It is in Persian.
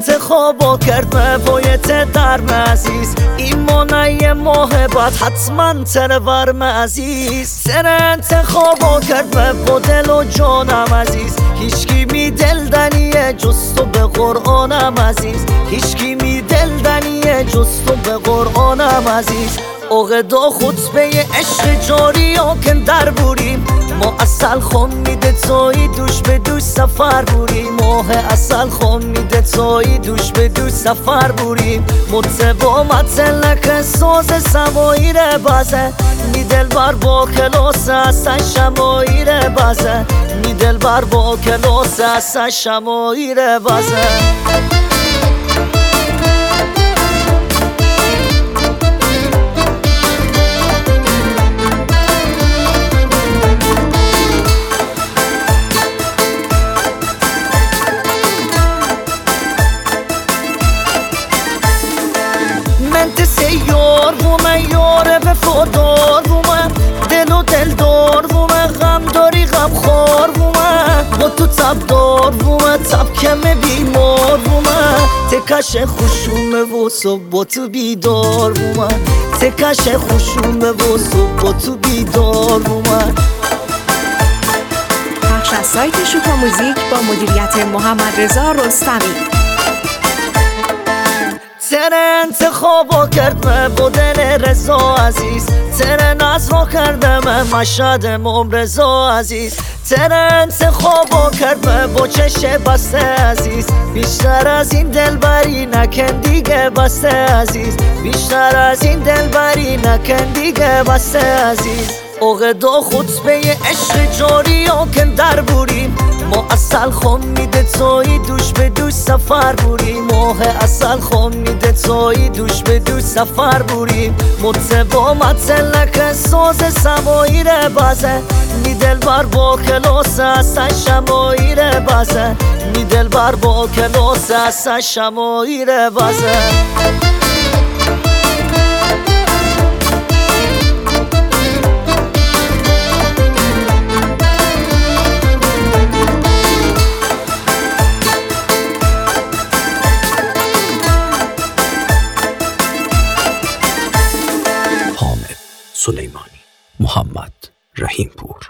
انتخابو کرد مویت درم عزیز ایمانه محبت حتما ترورم عزیز سر انتخابو کرد با دل و جانم عزیز هیچکی می دل دنیه جستو به قرآنم عزیز هیچکی می دل دنیه جستو به قرآنم عزیز اوغدا خطبه عشق جاری آکن در بوریم ما اصل خون میده توی دوش به دوش سفر بوریم ماه اصل خون میده توی دوش به دوش سفر بوریم متبا متلک ساز سماییر بازه میدل بر با کلاس اصلا شماییر بازه میدل بر با کلاس اصلا شماییر بازه یار بومه یاره وفادار بومه دل و دلدار بومه غم داری غم خار بومه با تو تب دار بومه تب کمه بیمار بومه تکش خوشومه و صبح با تو بیدار بومه تکش خوشومه و صبح با تو بیدار بومه. پخش از سایت شوکا موزیک با مدیریت محمد رضا رستمی. سر انتخابو کرد با دل رضا عزیز سر نظرو کردم مشهدم رضا عزیز سر انتخابو کرد با چش بسته عزیز بیشتر از این دلبری نکن دیگه بسته عزیز بیشتر از این دلبری نکن دیگه بسته عزیز اوغدا خطبه عشق جاری آکن در بوریم ما اصل خون میده توی دوش به دوش سفر بوریم ماه اصل خون میده توی دوش به دوش سفر بوریم متبا متلک ساز سماییر بازه میدل بر با کلاس اصلا شماییر بازه میدل بر با کلاس اصلا شماییر بازه. سلیمانی محمد رحیم پور